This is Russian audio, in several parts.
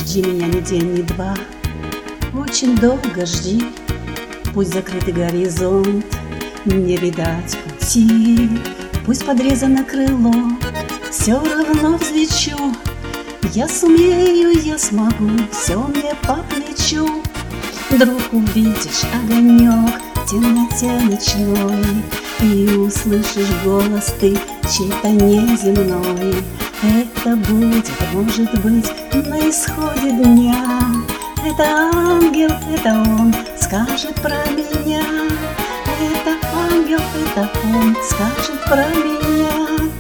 Жди меня ни день, ни два, очень долго жди. Пусть закрытый горизонт, не видать пути. Пусть подрезано крыло, все равно взлечу. Я сумею, я смогу, все мне по плечу. Вдруг увидишь огонек в темноте ночной, и услышишь голос ты чей-то неземной. Это будет, может быть, на исходе дня. Это ангел, это он скажет про меня. Это ангел, это он скажет про меня.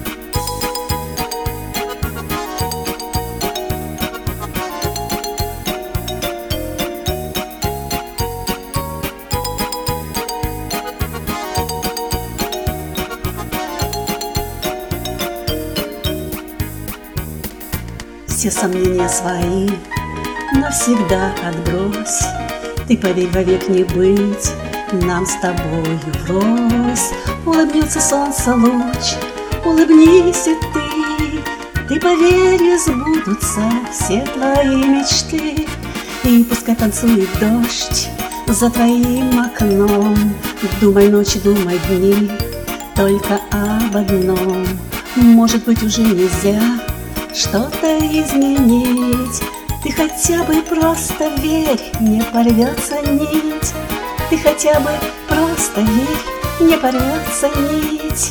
Все сомнения свои навсегда отбрось. Ты поверь, вовек не быть нам с тобою врозь. Улыбнется солнце луч, улыбнись и ты поверь, сбудутся все твои мечты. И пускай танцует дождь за твоим окном. Думай ночи, думай дни, только об одном. Может быть, уже нельзя что-то изменить. Ты хотя бы просто верь, не порвется нить. Ты хотя бы просто верь, не порвется нить.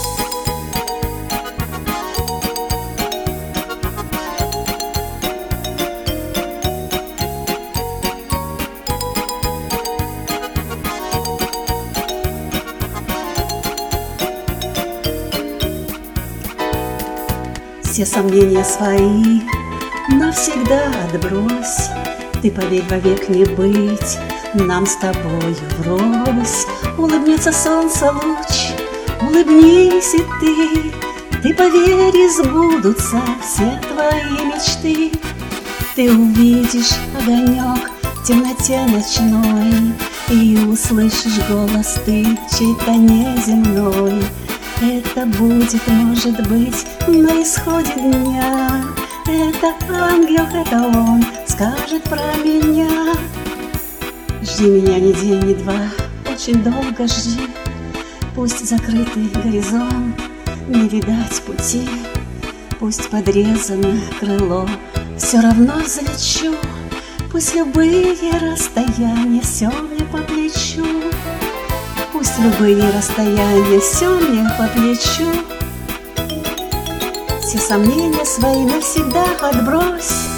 Все сомнения свои навсегда отбрось. Ты поверь, вовек не быть нам с тобою врозь. Улыбнется солнце луч, улыбнись и ты поверь, сбудутся все твои мечты. Ты увидишь огонек в темноте ночной, и услышишь голос ты чей-то неземной. Это будет, может быть, на исходе дня. Это ангел, это он скажет про меня. Жди меня ни день, ни два, очень долго жди. Пусть закрытый горизонт, не видать пути. Пусть подрезано крыло, все равно взлечу. Пусть любые расстояния, все мне по плечу. Пусть любые расстояния, все мне по плечу. Все сомнения свои навсегда отбрось.